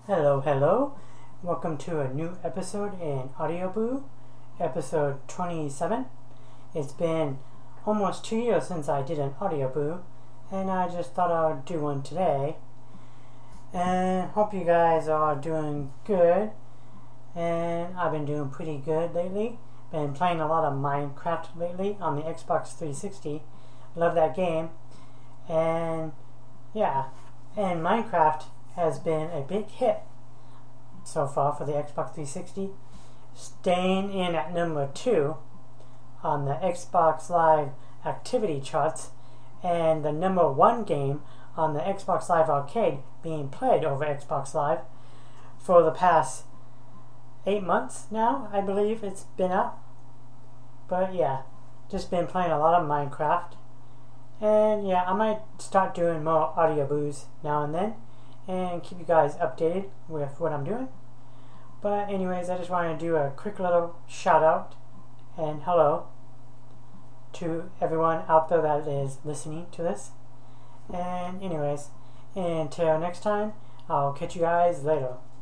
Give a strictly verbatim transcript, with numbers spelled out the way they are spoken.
Hello, hello. Welcome to a new episode in Audioboo, episode twenty-seven. It's been almost two years since I did an Audioboo, and I just thought I would do one today. And hope you guys are doing good. And I've been doing pretty good lately. Been playing a lot of Minecraft lately on the Xbox three sixty. Love that game. And yeah, and Minecraft has been a big hit so far for the Xbox three sixty, staying in at number two on the Xbox Live activity charts, and the number one game on the Xbox Live Arcade being played over Xbox Live for the past eight months now, I believe it's been up. But yeah, just been playing a lot of Minecraft. And yeah, I might start doing more audioboos now and then and keep you guys updated with what I'm doing. But anyways, I just wanted to do a quick little shout out and hello to everyone out there that is listening to this. And anyways, until next time, I'll catch you guys later.